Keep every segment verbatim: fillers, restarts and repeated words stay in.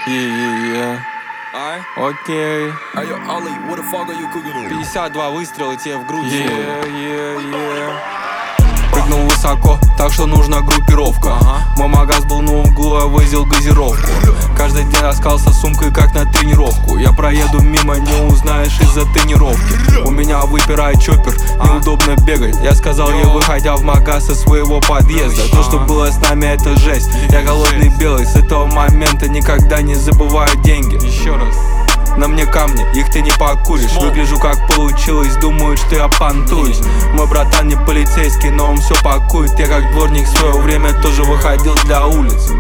Yeah, Alright. окей. Hey, yo, Ollie, what the fuck are you cooking on? пятьдесят два выстрела тебе в грудь. Yeah, yeah, yeah. Прыгнул высоко, так что нужна группировка. Ага. Мой магаз был на углу, я возил газировку. Каждый день таскался сумкой, как на тренировку. Я проеду мимо, не узнаешь из-за тренировки. У меня выпирает чоппер, неудобно бегать. Я сказал ей, выходя в магаз из своего подъезда: то, что было с нами, это жесть. Я голодный белый, с этого момента никогда не забываю деньги. Еще раз. На мне камни, их ты не покуришь. Выгляжу как получилось, думают, что я понтуюсь. Мой братан не полицейский, но он все пакует. Я как дворник в свое время тоже выходил для улиц.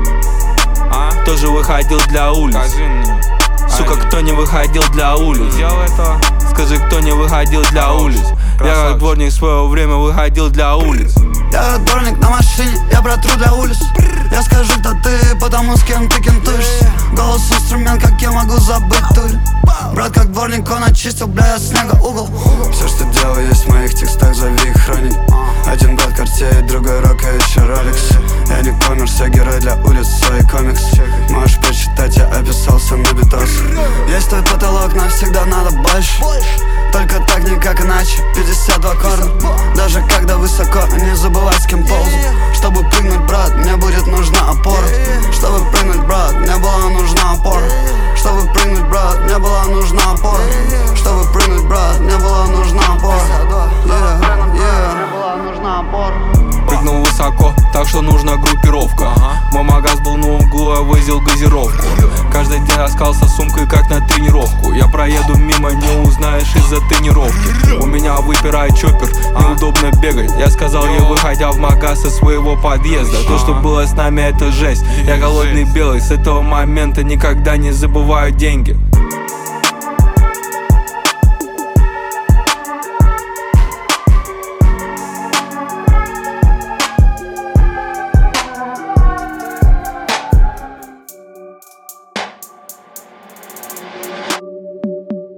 А? Тоже выходил для улиц. Сука, кто не выходил для улиц? Скажи, кто не выходил для улиц? Я как дворник в свое время выходил для улиц. Я как дворник на машине, я протру для улиц. Я скажу, кто ты, потому с кем ты кентуешься. Голос инструмент, как я могу забыть турь. Брат как дворник, он очистил, бля, от снега угол. Все, что делаю, есть в моих текстах, зови их хроник. Один брат Cartier, другой Рок, а еще Rolex. Я не коммерс, я герой для улиц, свой комикс. Можешь почитать, я описался на битос. Есть твой потолок, навсегда надо больше. Только так, никак иначе, пятьдесят два корда. Даже когда высоко, не забывай, с кем ползать. Чтобы прыгнуть, брат, мне будет нужна опора. Чтобы прыгнуть, брат, мне была нужна опора. Чтобы прыгнуть, брат, мне была нужна опора. Чтобы прыгнуть, брат, мне была нужна опора. Yeah, yeah. Мне была нужна опора. Прыгнул высоко, так что нужна группировка. Мой магаз был на углу, я возил газировку. Каждый день таскался сумкой, как на тренировку. Я проеду мимо, не узнаешь из-за тренировки. У меня выпирает чоппер, неудобно бегать. Я сказал ей, выходя в магаз из своего подъезда: то, что было с нами, это жесть. Я голодный белый, с этого момента никогда не забываю деньги.